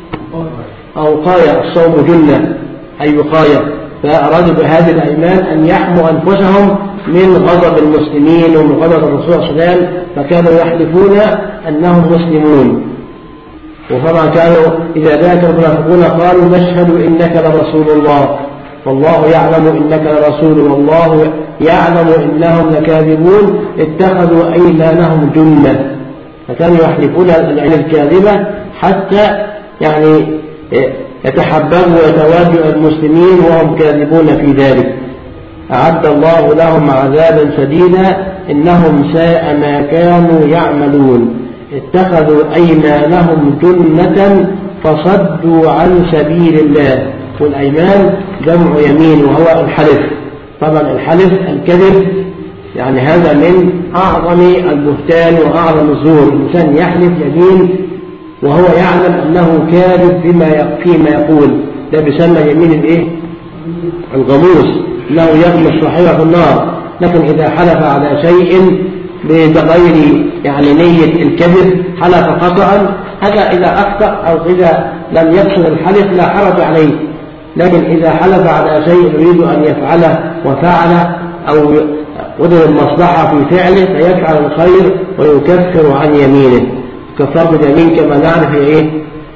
أو وقاية. الصوم جنة أي وقاية. فأرادوا بهذه الأيمان أن يحموا أنفسهم من غضب المسلمين ومن غضب الرسول صلى الله عليه وسلم، فكانوا يحلفون أنهم مسلمون. وطبعا كانوا إذا ذاك المنافقون قالوا نشهد إنك لرسول الله والله يعلم إنك لرسول والله يعلم إنهم لكاذبون. اتخذوا أيمانهم جنة، فكانوا يحلفون العين الكاذبة حتى يعني يتحببوا ويتواجهوا المسلمين وهم كاذبون في ذلك. أعد الله لهم عذابا شديدا إنهم ساء ما كانوا يعملون. اتخذوا أيمانهم جنة فصدوا عن سبيل الله. والأيمان جمع يمين وهو الحلف. طبعا الحلف الكذب، يعني هذا من أعظم البهتان وأعظم الزور. الإنسان يحلف يمين وهو يعلم أنه كاذب فيما يقول. ده بيسمى يمين الإيه؟ الغموس، أنه يغمس صاحبه في النار. لكن إذا حلف على شيء بغير يعني نية الكذب، حلف قطعا، هذا إذا أخطأ أو إذا لم يقصد الحلف لا حرج عليه. لكن إذا حلف على شيء يريد أن يفعله وفعله أو وجد المصلحة في فعله فيفعل الخير ويكفر عن يمينه. كفر باليمين كما نعرف إيه؟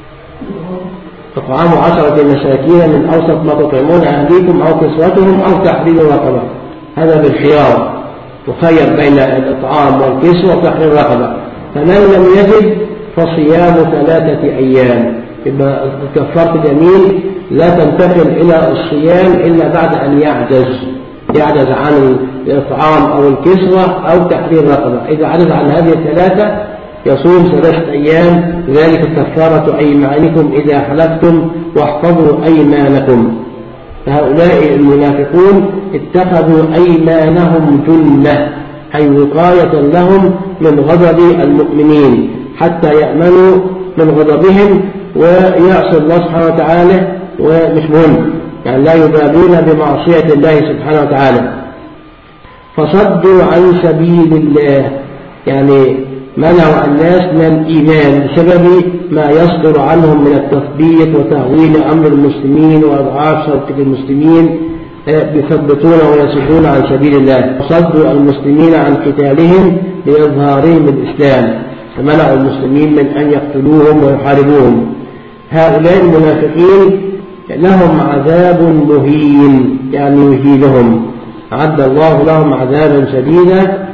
إطعام 10 مساكين من أوسط ما تطعمون أهليكم أو كسوتهم أو تحرير رقبة. هذا بالخيار، وخير بين الإطعام والكسوة وتحرير رقبة. فمن لم يجد فصيام 3 أيام. يبقى كفارة اليمين لا تنتقل إلى الصيام إلا بعد أن يعجز عن الإطعام أو الكسوة أو تحرير رقبة. إذا عجز عن هذه الثلاثة يصوم 3 أيام. ذلك كفارة أيمانكم إذا حلفتم واحفظوا أيمانكم. فهؤلاء المنافقون اتخذوا أيمانهم جنة أي وقاية لهم من غضب المؤمنين حتى يأمنوا من غضبهم ويعصوا الله سبحانه وتعالى، ومش مهم يعني لا يبالون بمعصية الله سبحانه وتعالى. فصدوا عن سبيل الله، يعني منعوا الناس من الإيمان بسبب ما يصدر عنهم من التثبيت وتهويل أمر المسلمين وإضعاف شوكة المسلمين، يثبتون ويصدون عن سبيل الله. صدوا المسلمين عن قتالهم لإظهارهم الإسلام، فمنعوا المسلمين من أن يقتلوهم ويحاربوهم. هؤلاء المنافقين لهم عذاب مهين، يعني يهينهم. أعد الله لهم عذابا شديدا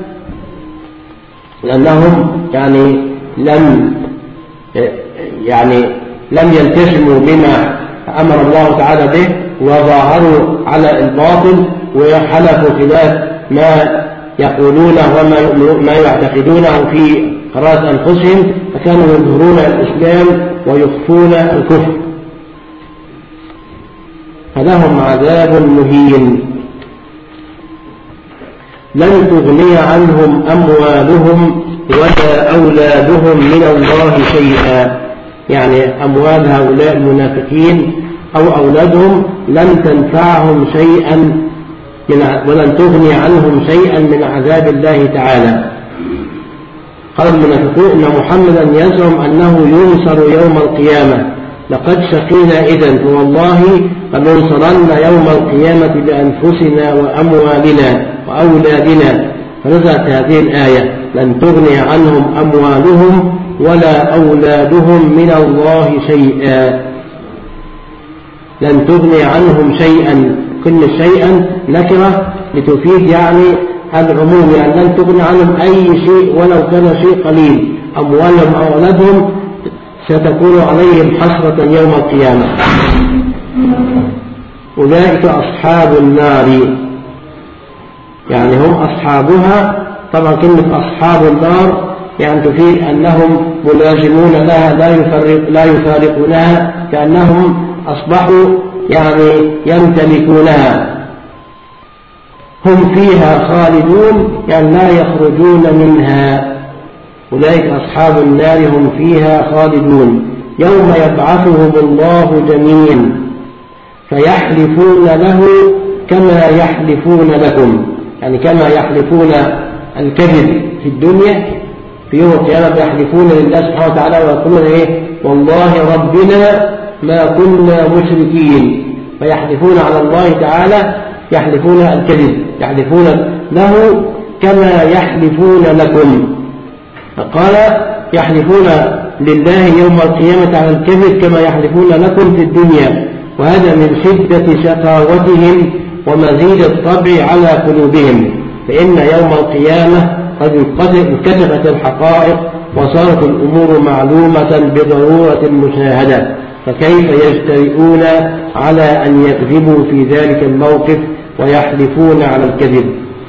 لأنهم لم يلتزموا بما أمر الله تعالى به وظاهروا على الباطل وحلفوا خلاف ما يقولونه وما يعتقدونه في قرارة أنفسهم، فكانوا يظهرون الإسلام ويخفون الكفر. فلهم عذاب مهين. لن تغني عنهم أموالهم ولا أولادهم من الله شيئا، يعني أموال هؤلاء المنافقين أو أولادهم لن تنفعهم شيئا ولن تغني عنهم شيئا من عذاب الله تعالى. قال المنافقون إن محمدا يزعم أنه ينصر يوم القيامة لقد شقينا إذا فوالله لننصرن يوم القيامة بأنفسنا وأموالنا وأولادنا. فنزلت هذه الآية: لن تغني عنهم أموالهم ولا أولادهم من الله شيئا. لن تغني عنهم شيئا، كل شيئا نكرة لتفيد يعني العموم، يعني لن تغني عنهم أي شيء ولو كان شيء قليل. أموالهم أو أولادهم ستكون عليهم حسرة يوم القيامة. أولئك أصحاب النار، يعني هم أصحابها. طبعا كلمة أصحاب النار يعني تفيد أنهم ملازمون لها لا يفارقونها، كأنهم أصبحوا يعني يمتلكونها. هم فيها خالدون يعني لا يخرجون منها. أولئك أصحاب النار هم فيها خالدون. يوم يبعثهم الله جميعا فيحلفون له كما يحلفون لكم، يعني كما يحلفون الكذب في الدنيا في يوم القيامة يحلفون لله سبحانه وتعالى ويقولون إيه؟ والله ربنا ما كنا مشركين. فيحلفون على الله تعالى، يحلفون الكذب، يحلفون له كما يحلفون لكم. فقال يحلفون لله يوم القيامة على الكذب كما يحلفون لكم في الدنيا، وهذا من شدة شقاوتهم ومزيد الطبع على قلوبهم. فإن يوم القيامة قد انكشفت الحقائق وصارت الأمور معلومة بضرورة مشاهدة، فكيف يجترئون على أن يكذبوا في ذلك الموقف ويحلفون على الكذب؟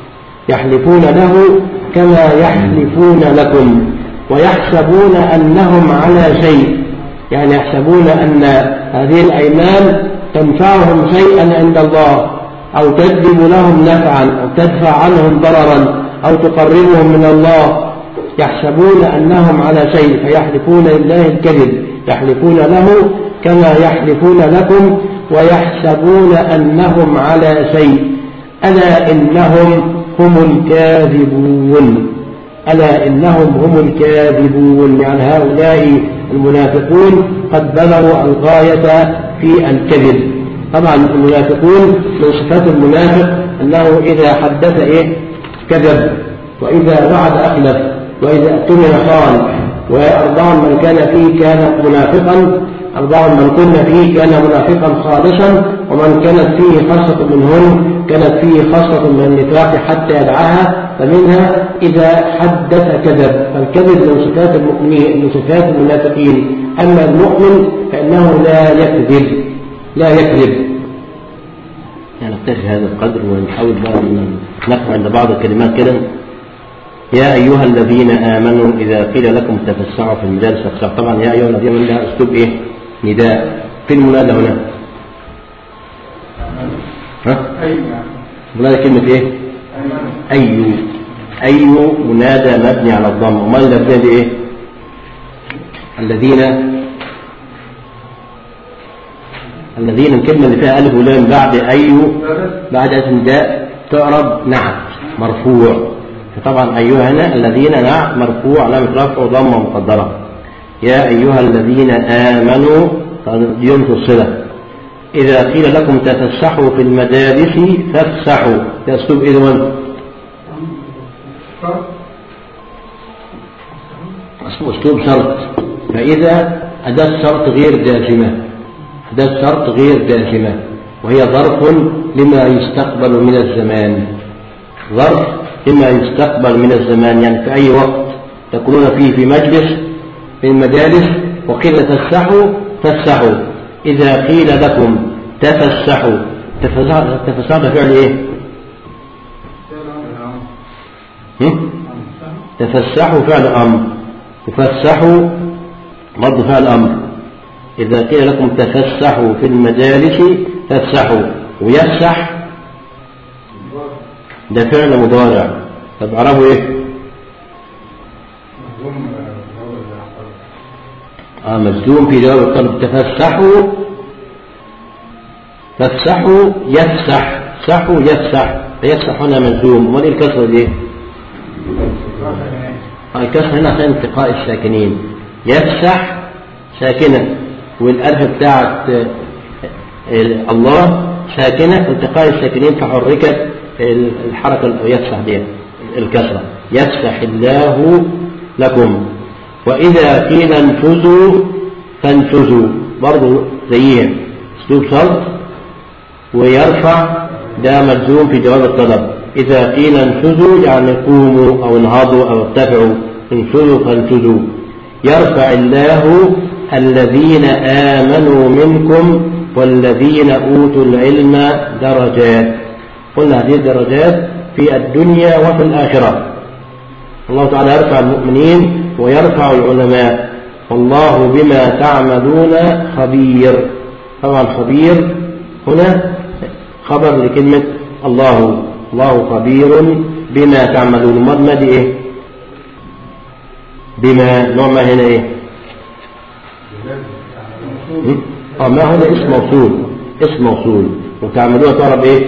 يحلفون له كما يحلفون لكم ويحسبون أنهم على شيء، يعني يحسبون أن هذه الأيمان تنفعهم شيئا عند الله، أو تجلب لهم نفعا، أو تدفع عنهم ضررا، أو تقربهم من الله. يحسبون أنهم على شيء فيحلفون لله الكذب، يحلفون له كما يحلفون لكم ويحسبون أنهم على شيء. ألا إنهم هم الكاذبون، ألا إنهم هم الكاذبون، يعني هؤلاء المنافقون قد بلغوا الغاية في الكذب. طبعا المنافقون من صفات المنافق أنه إذا حدث كذب، وإذا وعد أخلف، وإذا اؤتمن خان. وأربع من كان فيه كان منافقا، أربع من كنا فيه كان منافقا خالصا، ومن كانت فيه خاصة منهم كانت فيه خاصة من النفاق حتى يدعاها. فمنها إذا حدث كذب، فالكذب من صفات المؤمنين، من صفات المنافقين. أما المؤمن فإنه لا يكذب، لا يكذب. يعني نكتفي هذا القدر ونحاول بقى نقف عند بعض الكلمات كده. يا أيها الذين آمنوا إذا قيل لكم تفسحوا في المجالس فافسحوا. طبعا يا أيها الذين آمنوا لها أسلوب نداء. في المنادى هنا منادى كلمة أي منادى مبني على الضم. وما الذين الذين الكلمة اللي فيها ألف ولام بعد بعد نداء تعرب نعت مرفوع. فطبعا أيها هنا الذين نعت مرفوع علامة رفع ضمة مقدرة. يا أيها الذين آمنوا يوم الصلة. إذا قيل لكم تفسحوا في المجالس فافسحوا. ده أسلوب أسلوب شرط. فإذا أداة شرط غير جازمة، أداة شرط غير جازمة، وهي ظرف لما يستقبل من الزمان. ظرف لما يستقبل من الزمان، يعني في أي وقت تكونون فيه في مجلس في المجالس وقيل تفسحوا فافسحوا. إذا قيل لكم تفسحوا، تفسحوا فعل تفسحوا فعل أمر، تفسحوا برضه فعل أمر. إذا قيل لكم تفسحوا في المجالس فافسحوا. ويفسح ده فعل مضارع. طب عربوا مجزوم في جواب الطلب. تفسحوا فافسحوا يفسح، سحوا يفسح. فيفسح هنا مجزوم. امال ايه الكسره دي؟ الكسره هنا عشان التقاء الساكنين. يفسح ساكنه والألف بتاعت الله ساكنة، التقاء الساكنين فحركت الحركة يفسح بها الكسرة، يفسح الله لكم. وإذا قيل انفذوا فانفذوا برضو زيها اسلوب شرط، ويرفع ده مجزوم في جواب الطلب. إذا قيل انفذوا يعني قوموا أو انهضوا أو ارتفعوا، انفذوا فانفذوا. يرفع الله الذين آمنوا منكم والذين أوتوا العلم درجات. قلنا هذه الدرجات في الدنيا وفي الآخرة. الله تعالى يرفع المؤمنين ويرفع العلماء، والله بما تعملون خبير. طبعا خبير هنا خبر لكلمة الله، الله خبير بما تعملون. ما دي ايه؟ بما نوع ما هنا ايه؟ ما هنا اسم موصول، اسم موصول. وتعملون تعرف ايه؟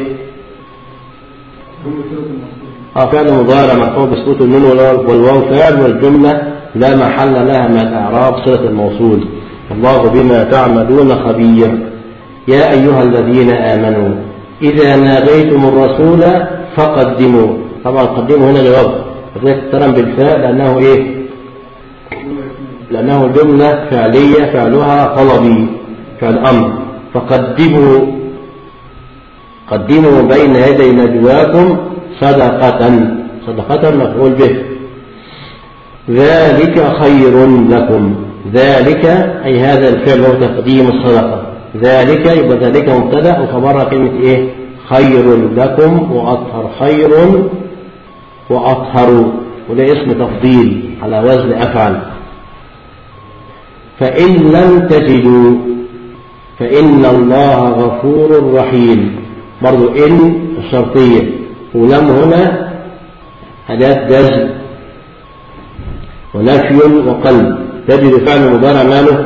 فعل مضارع مرفوع بسكوت النون والواو فاعل، والجملة لا محل لها من الأعراب صلة الموصول. الله بما تعملون خبير. يا أيها الذين آمنوا إذا ناديتم الرسول فقدموا. طبعا قدموا هنا جواب ترى بالفاء لأنه إيه؟ لأنه جملة فعلية فعلها طلبي فعل أمر. فقدموا، قدموا بين يدي نجواكم صدقة، صدقة مفعول به. ذلك خير لكم. ذلك أي هذا الفعل هو تقديم الصدقة. ذلك يبقى ذلك مبتدأ وخبرها كلمة إيه؟ خير لكم وأطهر. خير وأطهر، وده اسم تفضيل على وزن أفعل. فإن لم تجدوا فإن الله غفور رحيم. برضو إن الشرطية، ولم هنا أداة جزم ونفي وقلب. تجد فعل مضارع ماله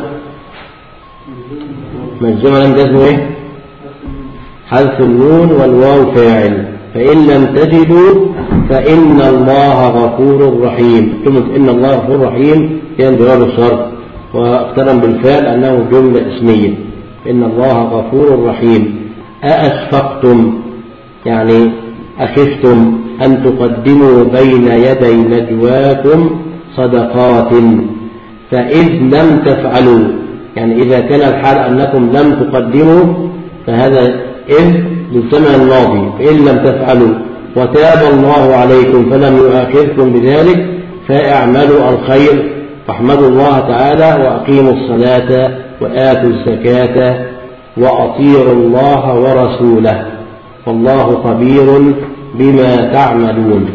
مجزوم لم جزم ايه؟ حذف النون والواو فاعل. فإن لم تجدوا فإن الله غفور رحيم. كلمة إن الله غفور رحيم كان جواب الشرط، واقترن بالفعل أنه جملة اسمية. إن الله غفور رحيم. أأشفقتم يعني أخفتم أن تقدموا بين يدي نجواكم صدقات. فإذ لم تفعلوا يعني إذا كان الحال أنكم لم تقدموا، فهذا إذ للزمن الماضي. فإن لم تفعلوا وتاب الله عليكم فلم يؤاخذكم بذلك فاعملوا الخير واحمدوا الله تعالى وأقيموا الصلاة وآتوا الزكاة وأطيعوا الله ورسوله والله خبير بما تعملون.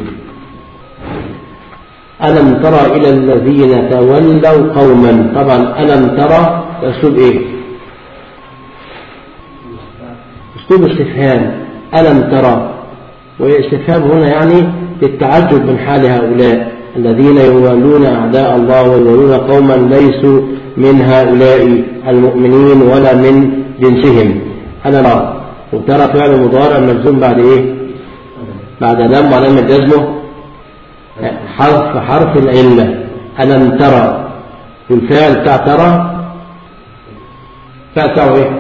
ألم ترى إلى الذين تولوا قوما. طبعا ألم ترى أسلوب إيه؟ أسلوب استفهام. ألم ترى، والاستفهام هنا يعني للتعجب من حال هؤلاء الذين يوالون أعداء الله ويوالون قوما ليسوا من هؤلاء المؤمنين ولا من جنسهم. ألم ترى، وترى فعل مضارع مجزوم بعد إيه؟ بعد لم وعلامة جزمه حرف العلة. ألم ترى، والفعل بتاع ترى فاعل إيه؟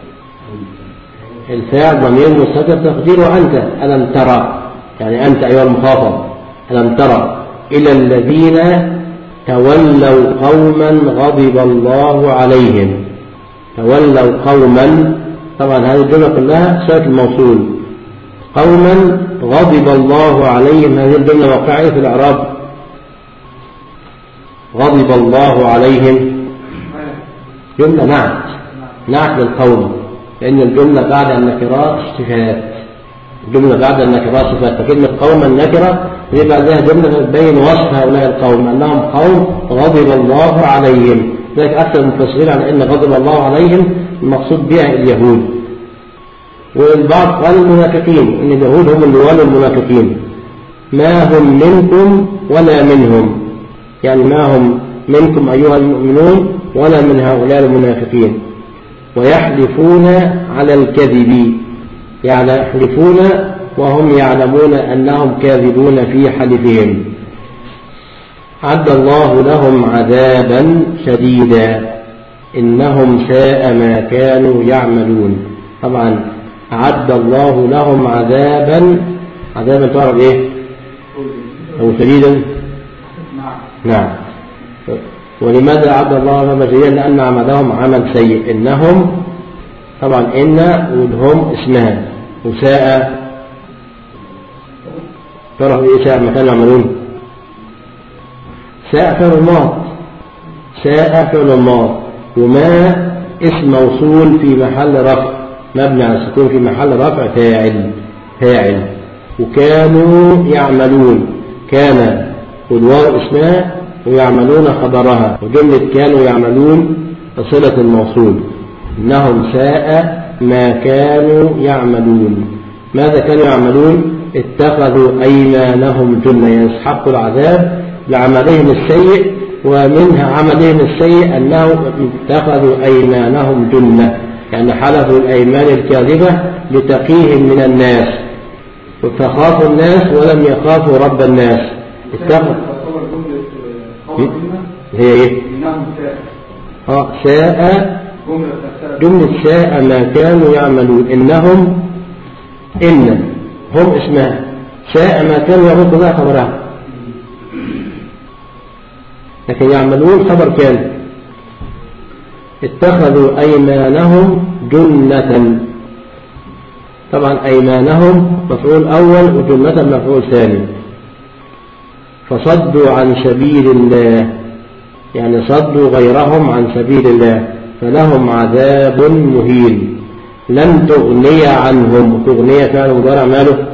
الفاعل ضمير مستتر تقديره أنت. ألم ترى يعني أنت أيها المخاطب. ألم ترى إلى الذين تولوا قوما غضب الله عليهم. تولوا قوما، طبعا هذه الجملة كلها صيغة الموصول. قوما غضب الله عليهم، هذه الجملة واقعية في الإعراب. غضب الله عليهم جملة نعت للقوم، لأن الجملة بعد النكرات صفات. الجملة بعد النكرات صفات، فكلمة قوما نكرة دي بعدها جملة تبين وصف هؤلاء القوم أنهم قوم غضب الله عليهم. ذلك أكثر المفسرين على أن غضب الله عليهم المقصود بها اليهود، والبعض قال المنافقين، أن اليهود هم اللي والوا المنافقين. ما هم منكم ولا منهم، يعني ما هم منكم أيها المؤمنون ولا من هؤلاء المنافقين. ويحلفون على الكذب، يعني يحلفون وهم يعلمون أنهم كاذبون في حلفهم. عد الله لهم عذابا شديدا. إنهم ساء ما كانوا يعملون. طبعا أعد الله لهم عذابا تعرف إيه أو شديدا. نعم. ولماذا أعد الله لهم شديدا؟ لأن عملهم عمل سيء. إنهم طبعا إن ولهم اسمها، وساء تعرف إيه ساء ما كانوا يعملون؟ ساء فعل الماضي، ساء فعل الماضي، وما اسم موصول في محل رفع مبني على السكون في محل رفع فاعل. وكانوا يعملون، كان والواو اسمها ويعملون خبرها، وجملة كانوا يعملون صلة الموصول. إنهم ساء ما كانوا يعملون. ماذا كانوا يعملون؟ اتخذوا أيمانهم جنة، يستحقوا العذاب لعملهم السيء، ومنها عملهم السيء أنهم اتخذوا أيمانهم جنة، يعني حلفوا الأيمان الكاذبة لتقيهم من الناس، فخافوا الناس ولم يخافوا رب الناس. هي ايه؟ ساء جملة ساء ما كانوا يعملون. إنهم هم اسمها، ساء ما كانوا يعملون كلها خبرها، لكن يعملون خبر كان. اتخذوا أيمانهم جنة، طبعا أيمانهم مفعول أول وجنة مفعول ثاني. فصدوا عن سبيل الله، يعني صدوا غيرهم عن سبيل الله، فلهم عذاب مهين. لن تغني عنهم، تغني فعل مضارع ماله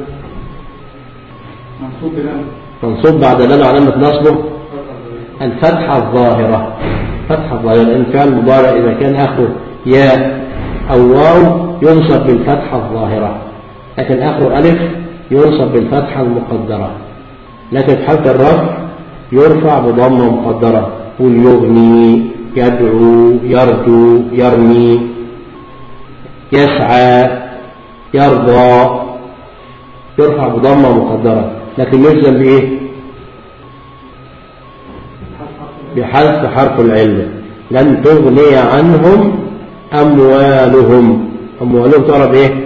منصوب بعد لن علامة نصبه الفتحة الظاهرة. لأن فعل مضارع إذا كان آخره ياء أو واو ينصب بالفتحة الظاهرة، لكن آخره ألف ينصب بالفتحة المقدرة، لكن في حالة الرفع يرفع بضمة مقدرة. يغني، يدعو، يرجو، يرمي، يسعى، يرضى، يرفع بضمة مقدرة، لكن يلزم بإيه؟ بحذف حرف العلة. لن تغني عنهم أموالهم تعرف إيه؟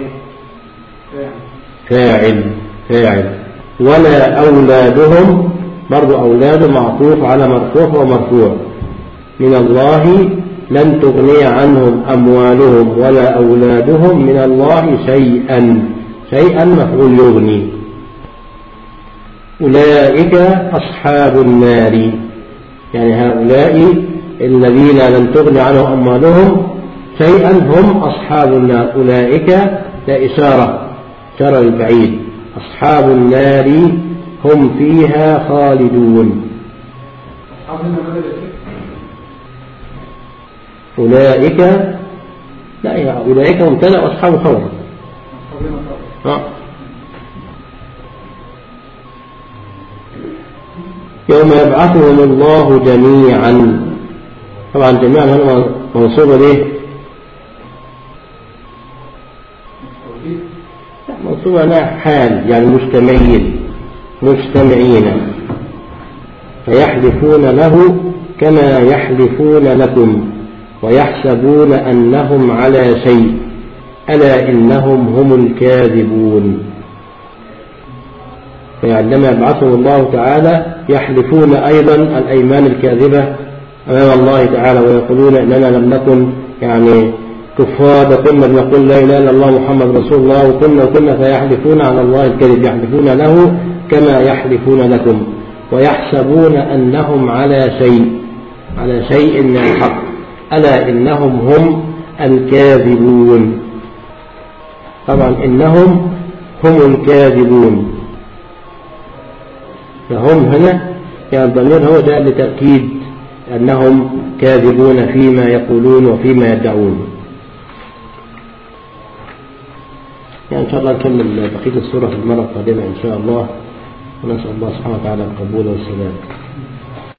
فاعل. ولا أولادهم، برضو أولاد معطوف على مرفوع ومرفوع من الله. لن تغني عنهم أموالهم ولا أولادهم من الله شيئا مفعول يغني. أولئك أصحاب النار، يعني هؤلاء الذين لن تغني عنهم أموالهم شيئا هم أصحاب النار. أولئك لا إشارة البعيد. أصحاب النار هم فيها خالدون. أولئك لا، أولئك مبتدأ وأصحاب خبر. يوم يبعثهم الله جميعا، طبعا جميعا هنا منصوبة ليه؟ منصوبة هنا حال، يعني مجتمعين فيحلفون له كما يحلفون لكم ويحسبون أنهم على شيء ألا إنهم هم الكاذبون. فعندما يبعثهم الله تعالى يحلفون أيضا الأيمان الكاذبة أمام الله تعالى، ويقولون إننا لم نكن يعني كفار، كنا بنقول لا إله إلا الله محمد رسول الله وكنا فيحلفون على الله الكذب، يحلفون له كما يحلفون لكم ويحسبون أنهم على شيء من الحق ألا إنهم هم الكاذبون. طبعا إنهم هم الكاذبون، فهم هنا يعني الضمير هو جاء لتأكيد أنهم كاذبون فيما يقولون وفيما يدعون. يعني إن شاء الله نكمل بقية السورة في المرة القادمة إن شاء الله، ونسأل الله سبحانه وتعالى القبول والسلام.